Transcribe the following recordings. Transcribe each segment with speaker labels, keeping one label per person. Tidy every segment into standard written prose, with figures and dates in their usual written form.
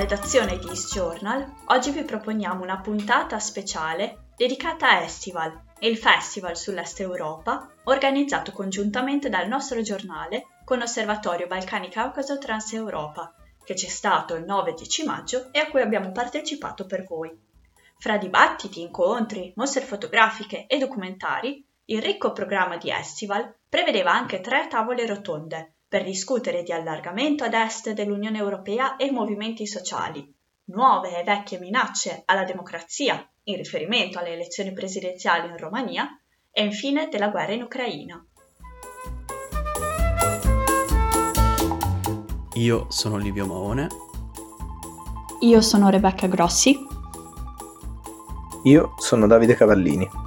Speaker 1: redazione di East Journal, oggi vi proponiamo una puntata speciale dedicata a Estival, il festival sull'Est Europa, organizzato congiuntamente dal nostro giornale con Osservatorio Balcani Caucaso Transeuropa, che c'è stato il 9-10 maggio e a cui abbiamo partecipato per voi. Fra dibattiti, incontri, mostre fotografiche e documentari, il ricco programma di Estival prevedeva anche 3 tavole rotonde per discutere di allargamento ad est dell'Unione Europea e movimenti sociali, nuove e vecchie minacce alla democrazia in riferimento alle elezioni presidenziali in Romania e infine della guerra in Ucraina.
Speaker 2: Io sono Livio Maone.
Speaker 3: Io sono Rebecca Grossi.
Speaker 4: Io sono Davide Cavallini.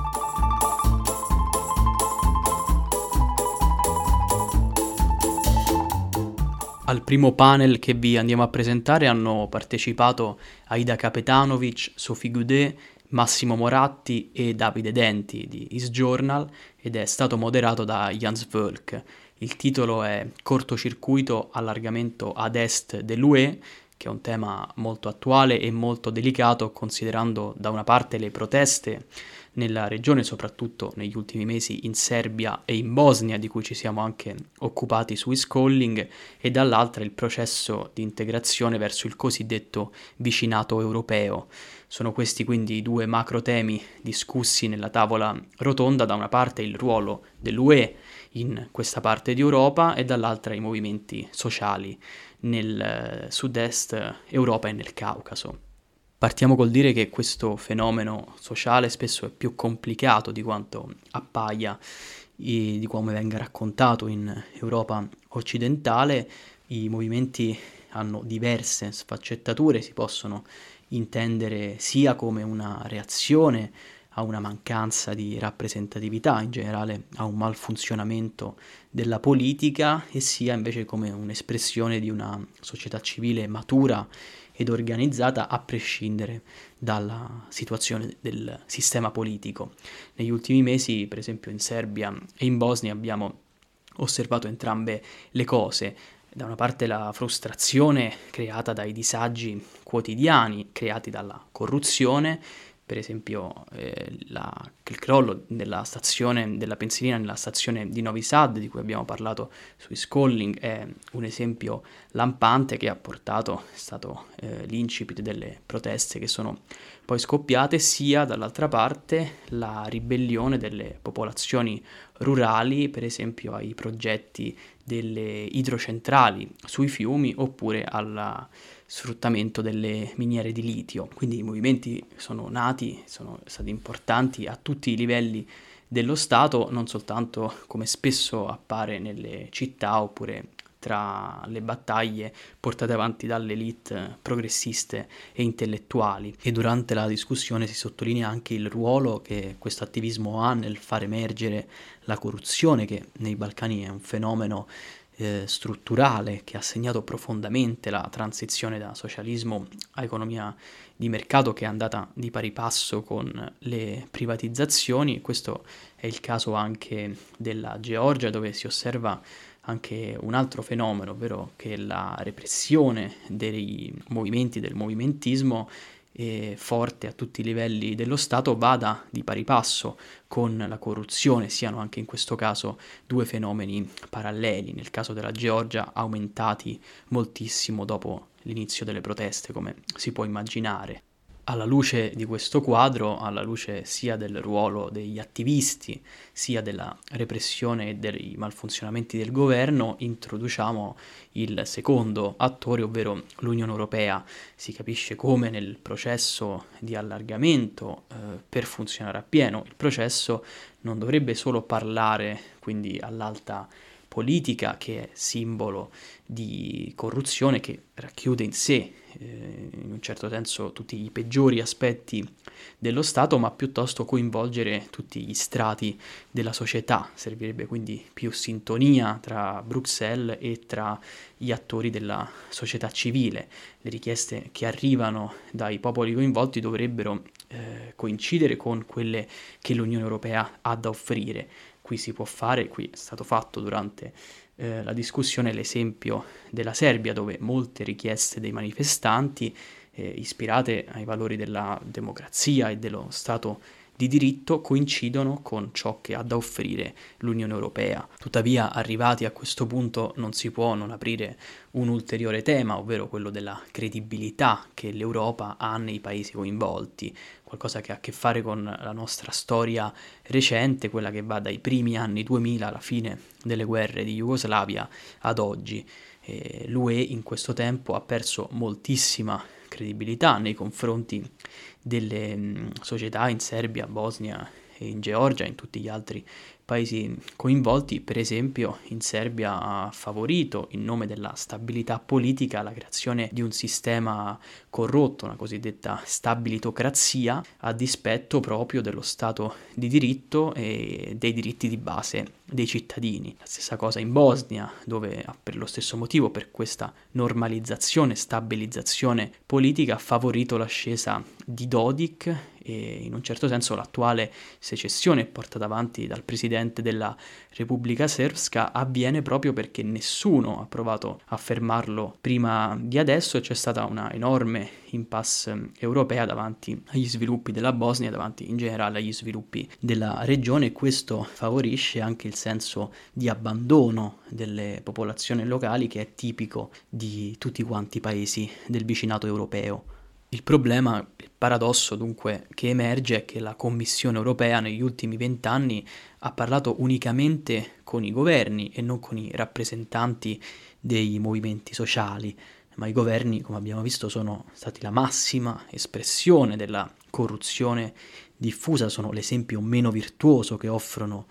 Speaker 2: Al primo panel che vi andiamo a presentare hanno partecipato Aida Kapetanovic, Sophie Goudet, Massimo Moratti e Davide Denti di East Journal ed è stato moderato da Jans Völk. Il titolo è Cortocircuito, allargamento ad est dell'UE, che è un tema molto attuale e molto delicato considerando da una parte le proteste nella regione, soprattutto negli ultimi mesi in Serbia e in Bosnia, di cui ci siamo anche occupati su Iscalling, e dall'altra il processo di integrazione verso il cosiddetto vicinato europeo. Sono questi quindi i 2 macro temi discussi nella tavola rotonda: da una parte il ruolo dell'UE in questa parte di Europa e dall'altra i movimenti sociali nel sud-est Europa e nel Caucaso. Partiamo col dire che questo fenomeno sociale spesso è più complicato di quanto appaia e di come venga raccontato in Europa occidentale. I movimenti hanno diverse sfaccettature, si possono intendere sia come una reazione a una mancanza di rappresentatività, in generale a un malfunzionamento della politica, e sia invece come un'espressione di una società civile matura ed organizzata a prescindere dalla situazione del sistema politico. Negli ultimi mesi, per esempio in Serbia e in Bosnia, abbiamo osservato entrambe le cose. Da una parte la frustrazione creata dai disagi quotidiani, creati dalla corruzione, per esempio il crollo della stazione della pensilina nella stazione di Novi Sad, di cui abbiamo parlato su Iscalling, è un esempio lampante che ha portato, è stato l'incipit delle proteste che sono poi scoppiate, sia dall'altra parte la ribellione delle popolazioni rurali, per esempio ai progetti delle idrocentrali sui fiumi oppure alla sfruttamento delle miniere di litio. Quindi i movimenti sono nati, sono stati importanti a tutti i livelli dello Stato, non soltanto come spesso appare nelle città oppure tra le battaglie portate avanti dalle elite progressiste e intellettuali. E durante la discussione si sottolinea anche il ruolo che questo attivismo ha nel far emergere la corruzione, che nei Balcani è un fenomeno strutturale che ha segnato profondamente la transizione da socialismo a economia di mercato, che è andata di pari passo con le privatizzazioni. Questo è il caso anche della Georgia, dove si osserva anche un altro fenomeno, ovvero che la repressione dei movimenti, del movimentismo forte a tutti i livelli dello Stato, vada di pari passo con la corruzione, siano anche in questo caso 2 fenomeni paralleli, nel caso della Georgia aumentati moltissimo dopo l'inizio delle proteste, come si può immaginare. Alla luce di questo quadro, alla luce sia del ruolo degli attivisti, sia della repressione e dei malfunzionamenti del governo, introduciamo il secondo attore, ovvero l'Unione Europea. Si capisce come nel processo di allargamento, per funzionare appieno, il processo non dovrebbe solo parlare quindi all'alta politica, che è simbolo di corruzione, che racchiude in sé in un certo senso tutti i peggiori aspetti dello Stato, ma piuttosto coinvolgere tutti gli strati della società. Servirebbe quindi più sintonia tra Bruxelles e tra gli attori della società civile. Le richieste che arrivano dai popoli coinvolti dovrebbero coincidere con quelle che l'Unione Europea ha da offrire. Qui si può fare, qui è stato fatto durante la discussione l'esempio della Serbia, dove molte richieste dei manifestanti, ispirate ai valori della democrazia e dello Stato di diritto, coincidono con ciò che ha da offrire l'Unione Europea. Tuttavia, arrivati a questo punto, non si può non aprire un ulteriore tema, ovvero quello della credibilità che l'Europa ha nei paesi coinvolti, qualcosa che ha a che fare con la nostra storia recente, quella che va dai primi anni 2000, alla fine delle guerre di Jugoslavia, ad oggi. L'UE in questo tempo ha perso moltissima credibilità nei confronti delle società in Serbia, Bosnia e in Georgia e in tutti gli altri paesi coinvolti. Per esempio, in Serbia ha favorito, in nome della stabilità politica, la creazione di un sistema corrotto, una cosiddetta stabilitocrazia, a dispetto proprio dello Stato di diritto e dei diritti di base dei cittadini. La stessa cosa in Bosnia, dove per lo stesso motivo, per questa normalizzazione, stabilizzazione politica, ha favorito l'ascesa di Dodik e in un certo senso l'attuale secessione portata avanti dal presidente della Repubblica Srpska avviene proprio perché nessuno ha provato a fermarlo prima di adesso e c'è stata una enorme impasse europea davanti agli sviluppi della Bosnia, davanti in generale agli sviluppi della regione, e questo favorisce anche il senso di abbandono delle popolazioni locali che è tipico di tutti quanti i paesi del vicinato europeo. Il problema, il paradosso dunque che emerge è che la Commissione europea negli ultimi 20 anni ha parlato unicamente con i governi e non con i rappresentanti dei movimenti sociali, ma i governi, come abbiamo visto, sono stati la massima espressione della corruzione diffusa, sono l'esempio meno virtuoso che offrono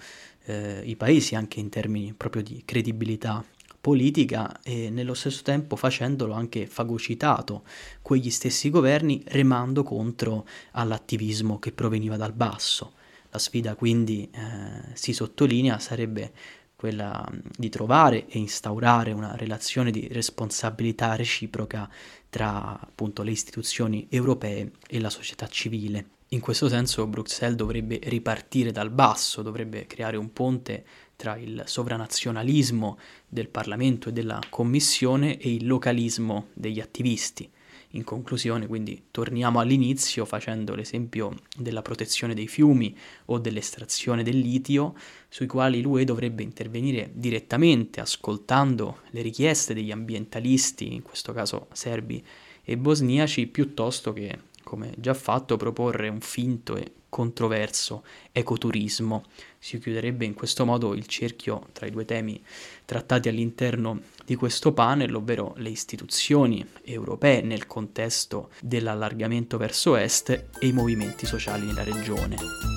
Speaker 2: i paesi anche in termini proprio di credibilità politica, e nello stesso tempo facendolo anche fagocitato quegli stessi governi, remando contro all'attivismo che proveniva dal basso. La sfida quindi si sottolinea sarebbe quella di trovare e instaurare una relazione di responsabilità reciproca tra appunto le istituzioni europee e la società civile. In questo senso Bruxelles dovrebbe ripartire dal basso, dovrebbe creare un ponte tra il sovranazionalismo del Parlamento e della Commissione e il localismo degli attivisti. In conclusione, quindi, torniamo all'inizio facendo l'esempio della protezione dei fiumi o dell'estrazione del litio, sui quali l'UE dovrebbe intervenire direttamente, ascoltando le richieste degli ambientalisti, in questo caso serbi e bosniaci, piuttosto che, come già fatto, proporre un finto e controverso ecoturismo. Si chiuderebbe in questo modo il cerchio tra i due temi trattati all'interno di questo panel, ovvero le istituzioni europee nel contesto dell'allargamento verso est e i movimenti sociali nella regione.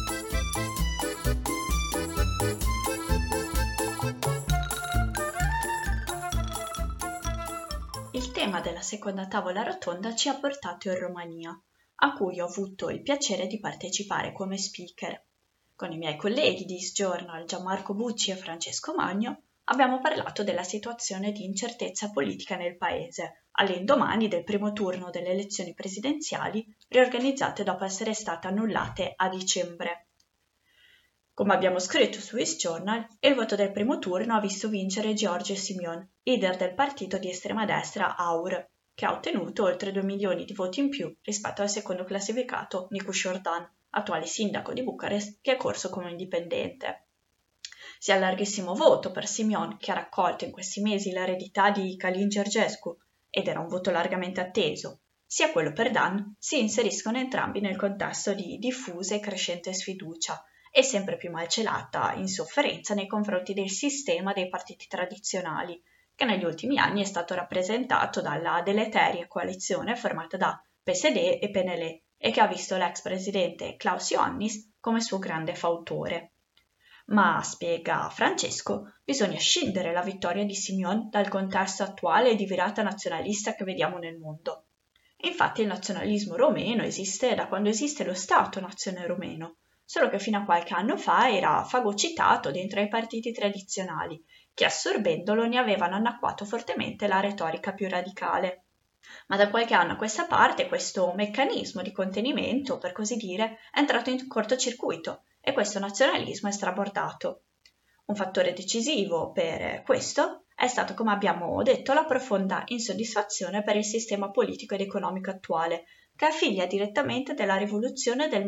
Speaker 1: Il tema della seconda tavola rotonda ci ha portato in Romania, a cui ho avuto il piacere di partecipare come speaker. Con i miei colleghi di Isjournal, Gianmarco Bucci e Francesco Magno, abbiamo parlato della situazione di incertezza politica nel paese, all'indomani del primo turno delle elezioni presidenziali riorganizzate dopo essere state annullate a dicembre. Come abbiamo scritto su Isjournal, il voto del primo turno ha visto vincere George Simion, leader del partito di estrema destra AUR, che ha ottenuto oltre 2 milioni di voti in più rispetto al secondo classificato Nicu Jordan, attuale sindaco di Bucarest, che è corso come indipendente. Sia il larghissimo voto per Simion, che ha raccolto in questi mesi l'eredità di Calin Georgescu ed era un voto largamente atteso, sia quello per Dan si inseriscono entrambi nel contesto di diffusa e crescente sfiducia e sempre più malcelata insofferenza nei confronti del sistema dei partiti tradizionali, che negli ultimi anni è stato rappresentato dalla deleteria coalizione formata da PSD e PNL e che ha visto l'ex presidente Klaus Iohannis come suo grande fautore. Ma, spiega Francesco, bisogna scindere la vittoria di Simion dal contesto attuale di virata nazionalista che vediamo nel mondo. Infatti il nazionalismo romeno esiste da quando esiste lo Stato-nazione romeno, solo che fino a qualche anno fa era fagocitato dentro ai partiti tradizionali, che assorbendolo ne avevano annacquato fortemente la retorica più radicale. Ma da qualche anno a questa parte questo meccanismo di contenimento, per così dire, è entrato in cortocircuito e questo nazionalismo è strabordato. Un fattore decisivo per questo è stato, come abbiamo detto, la profonda insoddisfazione per il sistema politico ed economico attuale, che è figlia direttamente della rivoluzione del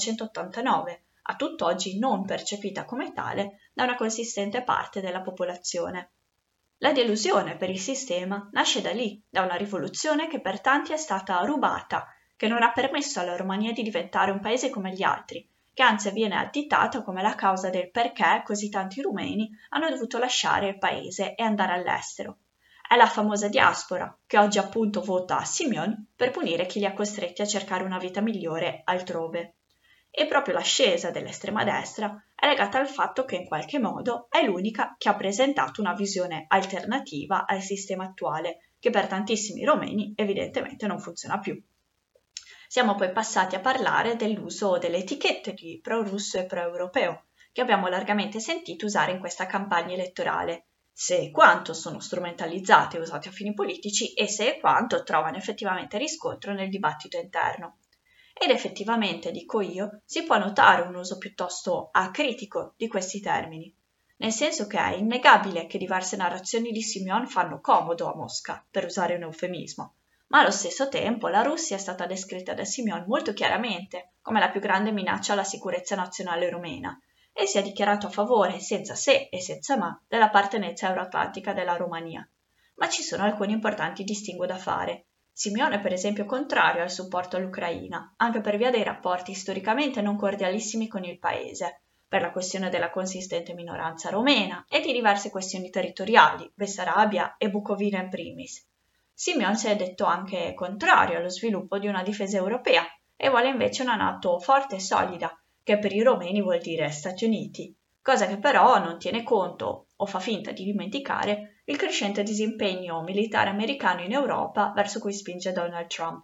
Speaker 1: 1989, a tutt'oggi non percepita come tale da una consistente parte della popolazione. La delusione per il sistema nasce da lì, da una rivoluzione che per tanti è stata rubata, che non ha permesso alla Romania di diventare un paese come gli altri, che anzi viene additata come la causa del perché così tanti rumeni hanno dovuto lasciare il paese e andare all'estero. È la famosa diaspora, che oggi appunto vota a Simeon per punire chi li ha costretti a cercare una vita migliore altrove. E proprio l'ascesa dell'estrema destra è legata al fatto che in qualche modo è l'unica che ha presentato una visione alternativa al sistema attuale, che per tantissimi romeni evidentemente non funziona più. Siamo poi passati a parlare dell'uso delle etichette di pro-russo e pro-europeo, che abbiamo largamente sentito usare in questa campagna elettorale, se e quanto sono strumentalizzate e usate a fini politici e se e quanto trovano effettivamente riscontro nel dibattito interno. Ed effettivamente, dico io, si può notare un uso piuttosto acritico di questi termini, nel senso che è innegabile che diverse narrazioni di Simeon fanno comodo a Mosca, per usare un eufemismo, ma allo stesso tempo la Russia è stata descritta da Simeon molto chiaramente come la più grande minaccia alla sicurezza nazionale rumena e si è dichiarato a favore, senza se e senza ma, dell'appartenenza euroatlantica della Romania. Ma ci sono alcuni importanti distinguo da fare. Simeon è per esempio contrario al supporto all'Ucraina, anche per via dei rapporti storicamente non cordialissimi con il paese, per la questione della consistente minoranza romena e di diverse questioni territoriali, Bessarabia e Bucovina in primis. Simeon si è detto anche contrario allo sviluppo di una difesa europea e vuole invece una NATO forte e solida, che per i romeni vuol dire Stati Uniti, cosa che però non tiene conto o fa finta di dimenticare il crescente disimpegno militare americano in Europa verso cui spinge Donald Trump.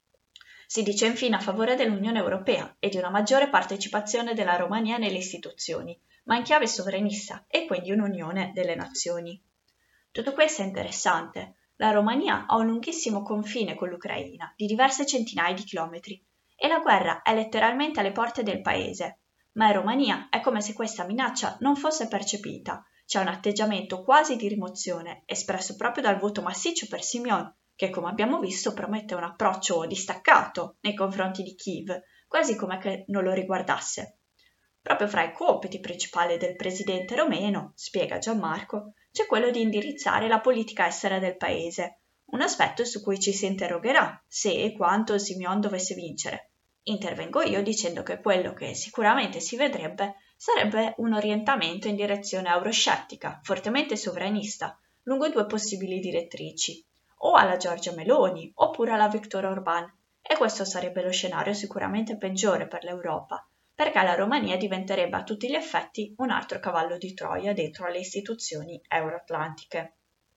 Speaker 1: Si dice infine a favore dell'Unione Europea e di una maggiore partecipazione della Romania nelle istituzioni, ma in chiave sovranista e quindi un'unione delle nazioni. Tutto questo è interessante. La Romania ha un lunghissimo confine con l'Ucraina, di diverse centinaia di chilometri, e la guerra è letteralmente alle porte del paese. Ma in Romania è come se questa minaccia non fosse percepita. C'è un atteggiamento quasi di rimozione, espresso proprio dal voto massiccio per Simeon, che come abbiamo visto promette un approccio distaccato nei confronti di Kiev, quasi come che non lo riguardasse. Proprio fra i compiti principali del presidente romeno, spiega Gianmarco, c'è quello di indirizzare la politica estera del paese, un aspetto su cui ci si interrogherà se e quanto Simeon dovesse vincere. Intervengo io dicendo che quello che sicuramente si vedrebbe sarebbe un orientamento in direzione euroscettica, fortemente sovranista, lungo due possibili direttrici, o alla Giorgia Meloni oppure alla Viktor Orbán, e questo sarebbe lo scenario sicuramente peggiore per l'Europa, perché la Romania diventerebbe a tutti gli effetti un altro cavallo di Troia dentro alle istituzioni euroatlantiche.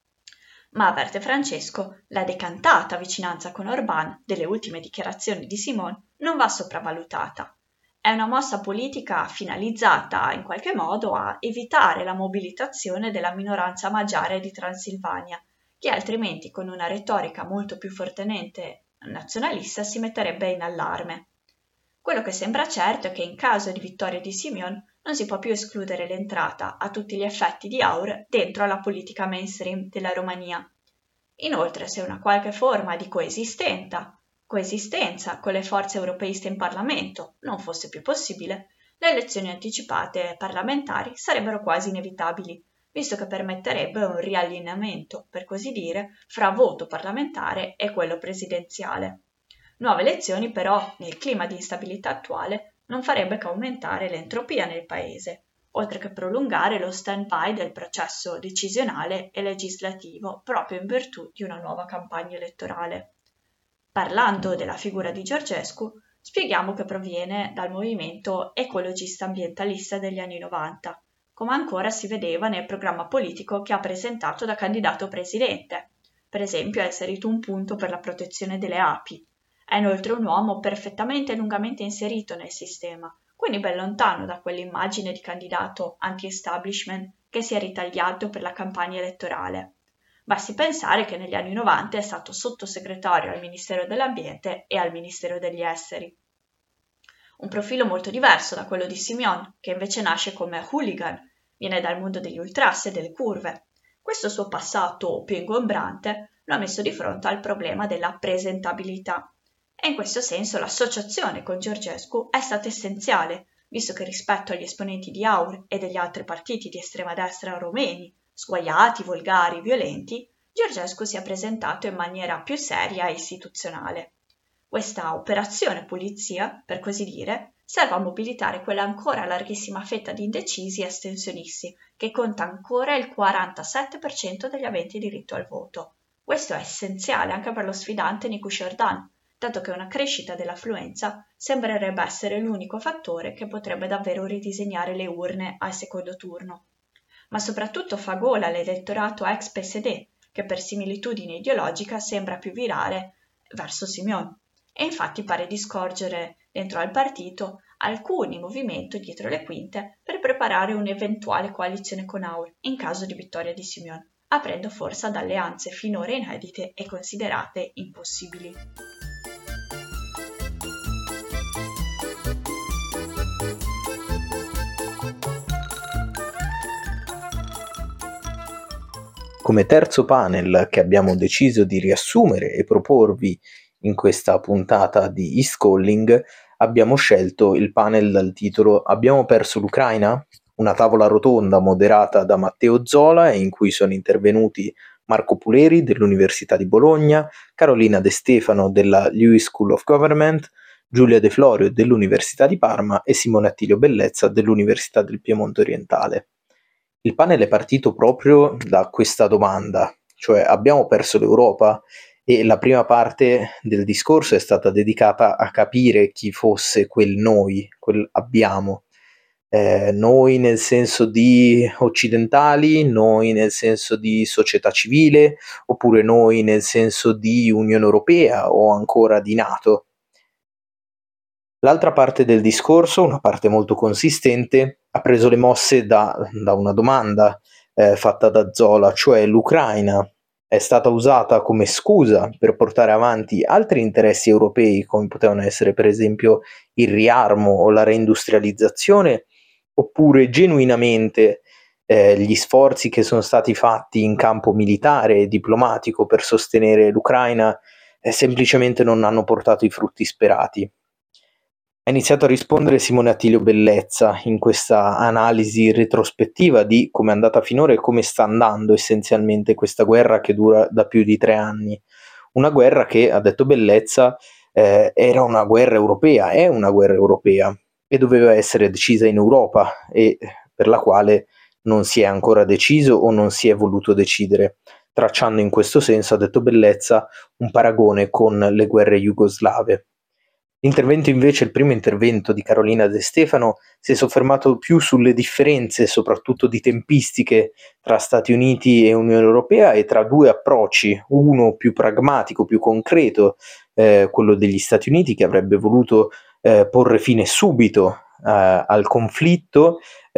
Speaker 1: Ma avverte Francesco, la decantata vicinanza con Orbán delle ultime dichiarazioni di Simon non va sopravvalutata. È una mossa politica finalizzata in qualche modo a evitare la mobilitazione della minoranza magiare di Transilvania, che altrimenti con una retorica molto più fortemente nazionalista si metterebbe in allarme. Quello che sembra certo è che in caso di vittoria di Simeon non si può più escludere l'entrata a tutti gli effetti di Aur dentro alla politica mainstream della Romania. Inoltre, se una qualche forma di coesistenza con le forze europeiste in Parlamento non fosse più possibile, le elezioni anticipate parlamentari sarebbero quasi inevitabili, visto che permetterebbe un riallineamento, per così dire, fra voto parlamentare e quello presidenziale. Nuove elezioni, però, nel clima di instabilità attuale, non farebbe che aumentare l'entropia nel paese, oltre che prolungare lo stand-by del processo decisionale e legislativo proprio in virtù di una nuova campagna elettorale. Parlando della figura di Georgescu, spieghiamo che proviene dal movimento ecologista ambientalista degli anni 90, come ancora si vedeva nel programma politico che ha presentato da candidato presidente. Per esempio ha inserito un punto per la protezione delle api. È inoltre un uomo perfettamente e lungamente inserito nel sistema, quindi ben lontano da quell'immagine di candidato anti-establishment che si è ritagliato per la campagna elettorale. Basti pensare che negli anni 90 è stato sottosegretario al Ministero dell'Ambiente e al Ministero degli Esteri. Un profilo molto diverso da quello di Simeon, che invece nasce come hooligan, viene dal mondo degli ultras e delle curve. Questo suo passato più ingombrante lo ha messo di fronte al problema della presentabilità. E in questo senso l'associazione con Georgescu è stata essenziale, visto che rispetto agli esponenti di AUR e degli altri partiti di estrema destra romeni, sguaiati, volgari, violenti, Georgescu si è presentato in maniera più seria e istituzionale. Questa operazione pulizia, per così dire, serve a mobilitare quella ancora larghissima fetta di indecisi e astensionisti, che conta ancora il 47% degli aventi diritto al voto. Questo è essenziale anche per lo sfidante Nikush-Erdan, dato che una crescita dell'affluenza sembrerebbe essere l'unico fattore che potrebbe davvero ridisegnare le urne al secondo turno. Ma soprattutto fa gola all'elettorato ex-PSD, che per similitudine ideologica sembra più virare verso Simeon. E infatti pare di scorgere dentro al partito alcuni movimenti dietro le quinte per preparare un'eventuale coalizione con AUR in caso di vittoria di Simeon, aprendo forse ad alleanze finora inedite e considerate impossibili.
Speaker 4: Come terzo panel che abbiamo deciso di riassumere e proporvi in questa puntata di East Calling, abbiamo scelto il panel dal titolo Abbiamo perso l'Ucraina? Una tavola rotonda moderata da Matteo Zola e in cui sono intervenuti Marco Puleri dell'Università di Bologna, Carolina De Stefano della Lewis School of Government, Giulia De Florio dell'Università di Parma e Simone Attilio Bellezza dell'Università del Piemonte Orientale. Il panel è partito proprio da questa domanda, cioè abbiamo perso l'Europa? E la prima parte del discorso è stata dedicata a capire chi fosse quel noi, quel abbiamo. Noi nel senso di occidentali, noi nel senso di società civile, oppure noi nel senso di Unione Europea o ancora di NATO. L'altra parte del discorso, una parte molto consistente, ha preso le mosse da una domanda fatta da Zola, cioè l'Ucraina è stata usata come scusa per portare avanti altri interessi europei, come potevano essere per esempio il riarmo o la reindustrializzazione, oppure genuinamente gli sforzi che sono stati fatti in campo militare e diplomatico per sostenere l'Ucraina semplicemente non hanno portato i frutti sperati. Ha iniziato a rispondere Simone Attilio Bellezza in questa analisi retrospettiva di come è andata finora e come sta andando essenzialmente questa guerra che dura da più di 3 anni. Una guerra che, ha detto Bellezza, era una guerra europea, è una guerra europea e doveva essere decisa in Europa e per la quale non si è ancora deciso o non si è voluto decidere, tracciando in questo senso, ha detto Bellezza, un paragone con le guerre jugoslave. L'intervento invece, il primo intervento di Carolina De Stefano, si è soffermato più sulle differenze, soprattutto di tempistiche, tra Stati Uniti e Unione Europea e tra due approcci, uno più pragmatico, più concreto, quello degli Stati Uniti che avrebbe voluto porre fine subito al conflitto,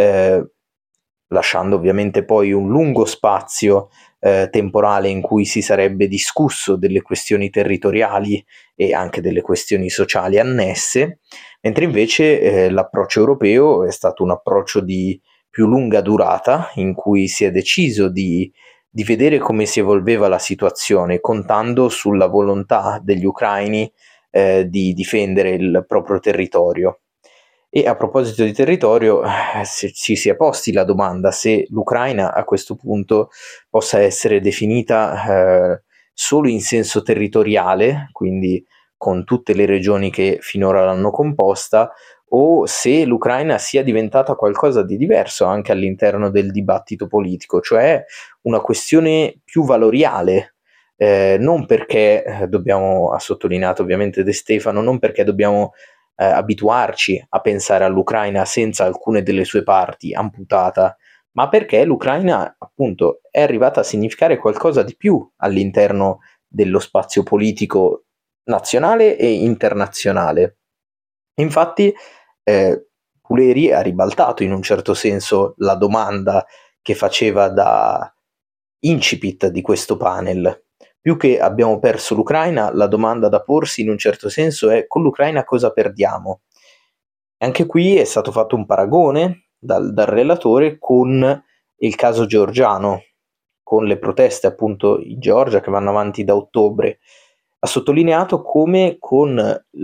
Speaker 4: lasciando ovviamente poi un lungo spazio temporale in cui si sarebbe discusso delle questioni territoriali e anche delle questioni sociali annesse, mentre invece l'approccio europeo è stato un approccio di più lunga durata, in cui si è deciso di vedere come si evolveva la situazione, contando sulla volontà degli ucraini di difendere il proprio territorio. E a proposito di territorio, ci si è posti la domanda se l'Ucraina a questo punto possa essere definita solo in senso territoriale, quindi con tutte le regioni che finora l'hanno composta, o se l'Ucraina sia diventata qualcosa di diverso anche all'interno del dibattito politico, cioè una questione più valoriale. Non perché ha sottolineato ovviamente De Stefano, non perché dobbiamo abituarci a pensare all'Ucraina senza alcune delle sue parti amputata, ma perché l'Ucraina appunto è arrivata a significare qualcosa di più all'interno dello spazio politico nazionale e internazionale. Infatti Puleri ha ribaltato in un certo senso la domanda che faceva da incipit di questo panel. Più che abbiamo perso l'Ucraina, la domanda da porsi in un certo senso è: con l'Ucraina cosa perdiamo? Anche qui è stato fatto un paragone dal relatore con il caso georgiano, con le proteste appunto in Georgia che vanno avanti da ottobre. Ha sottolineato come con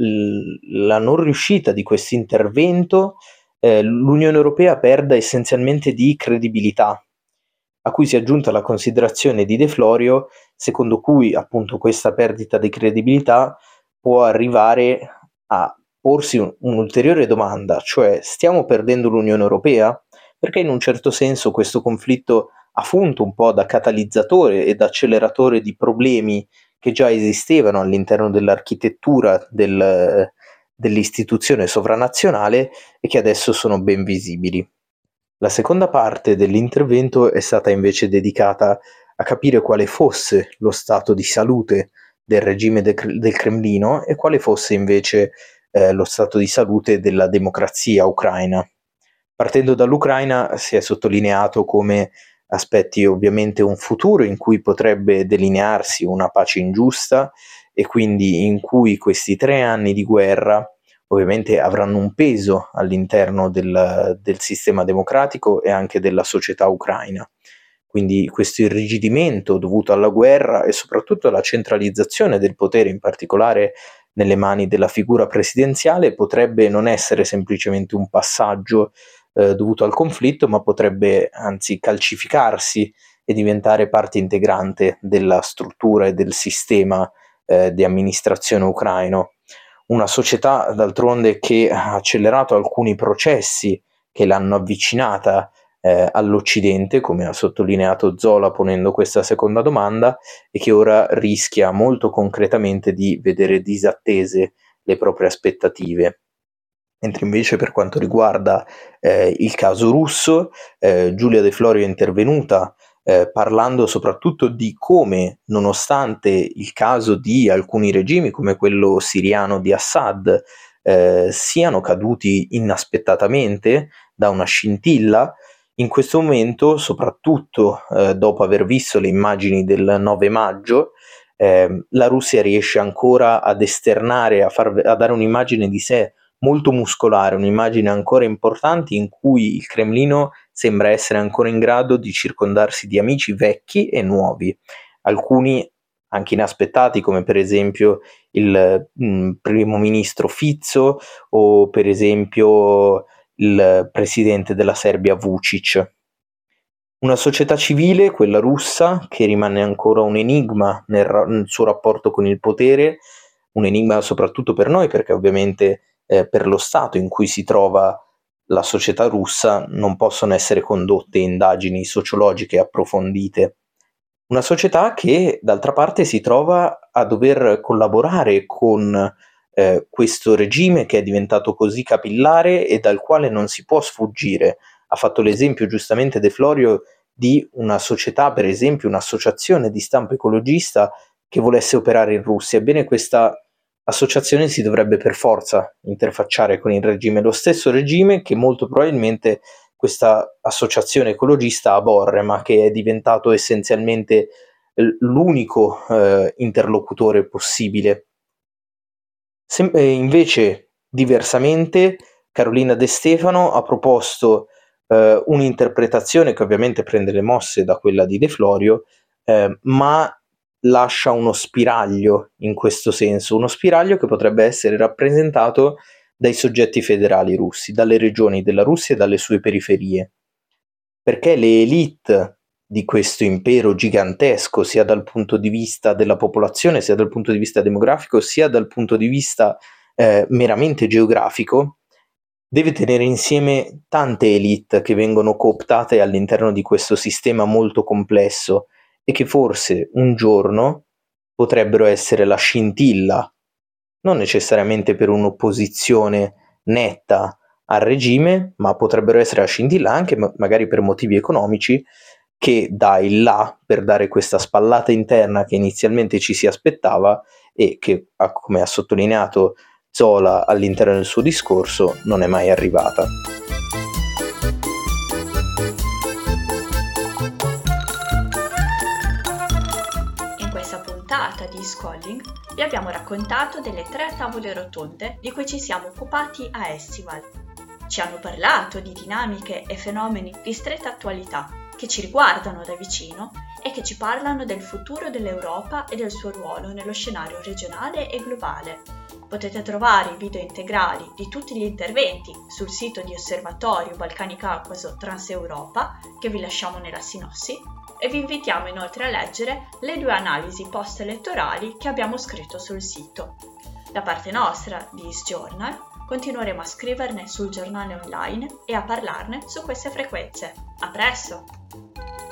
Speaker 4: la non riuscita di questo intervento l'Unione Europea perda essenzialmente di credibilità, a cui si è aggiunta la considerazione di De Florio, secondo cui appunto questa perdita di credibilità può arrivare a porsi un'ulteriore domanda, cioè stiamo perdendo l'Unione Europea? Perché in un certo senso questo conflitto ha funto un po' da catalizzatore e da acceleratore di problemi che già esistevano all'interno dell'architettura dell'istituzione sovranazionale e che adesso sono ben visibili. La seconda parte dell'intervento è stata invece dedicata a capire quale fosse lo stato di salute del regime del Cremlino e quale fosse invece lo stato di salute della democrazia ucraina. Partendo dall'Ucraina si è sottolineato come aspetti ovviamente un futuro in cui potrebbe delinearsi una pace ingiusta e quindi in cui questi 3 anni di guerra ovviamente avranno un peso all'interno del sistema democratico e anche della società ucraina. Quindi questo irrigidimento dovuto alla guerra e soprattutto alla centralizzazione del potere, in particolare nelle mani della figura presidenziale, potrebbe non essere semplicemente un passaggio dovuto al conflitto, ma potrebbe anzi calcificarsi e diventare parte integrante della struttura e del sistema di amministrazione ucraino. Una società d'altronde che ha accelerato alcuni processi che l'hanno avvicinata all'Occidente, come ha sottolineato Zola ponendo questa seconda domanda, e che ora rischia molto concretamente di vedere disattese le proprie aspettative. Mentre invece per quanto riguarda il caso russo, Giulia De Florio è intervenuta parlando soprattutto di come, nonostante il caso di alcuni regimi come quello siriano di Assad siano caduti inaspettatamente da una scintilla, in questo momento, soprattutto dopo aver visto le immagini del 9 maggio, la Russia riesce ancora ad esternare, a dare un'immagine di sé molto muscolare, un'immagine ancora importante in cui il Cremlino sembra essere ancora in grado di circondarsi di amici vecchi e nuovi, alcuni anche inaspettati, come per esempio il primo ministro Fico o per esempio il presidente della Serbia Vučić. Una società civile, quella russa, che rimane ancora un enigma nel suo rapporto con il potere, un enigma soprattutto per noi, perché ovviamente per lo stato in cui si trova la società russa non possono essere condotte indagini sociologiche approfondite. Una società che d'altra parte si trova a dover collaborare con questo regime che è diventato così capillare e dal quale non si può sfuggire. Ha fatto l'esempio giustamente De Florio di una società, per esempio un'associazione di stampo ecologista che volesse operare in Russia. Ebbene, questa associazione si dovrebbe per forza interfacciare con il regime, lo stesso regime che molto probabilmente questa associazione ecologista aborre, ma che è diventato essenzialmente l'unico interlocutore possibile. Invece, diversamente, Carolina De Stefano ha proposto un'interpretazione che ovviamente prende le mosse da quella di De Florio, ma lascia uno spiraglio in questo senso, uno spiraglio che potrebbe essere rappresentato dai soggetti federali russi, dalle regioni della Russia e dalle sue periferie, perché le élite di questo impero gigantesco, sia dal punto di vista della popolazione, sia dal punto di vista demografico, sia dal punto di vista meramente geografico, deve tenere insieme tante élite che vengono cooptate all'interno di questo sistema molto complesso e che forse un giorno potrebbero essere la scintilla, non necessariamente per un'opposizione netta al regime, ma potrebbero essere la scintilla anche magari per motivi economici che dà il là per dare questa spallata interna che inizialmente ci si aspettava e che, come ha sottolineato Zola all'interno del suo discorso, non è mai arrivata.
Speaker 1: In questa puntata di Scrolling vi abbiamo raccontato delle 3 tavole rotonde di cui ci siamo occupati a Estival. Ci hanno parlato di dinamiche e fenomeni di stretta attualità che ci riguardano da vicino e che ci parlano del futuro dell'Europa e del suo ruolo nello scenario regionale e globale. Potete trovare i video integrali di tutti gli interventi sul sito di Osservatorio Balcani Caucaso Transeuropa, che vi lasciamo nella sinossi, e vi invitiamo inoltre a leggere le 2 analisi post-elettorali che abbiamo scritto sul sito. Da parte nostra di East Journal continueremo a scriverne sul giornale online e a parlarne su queste frequenze. A presto!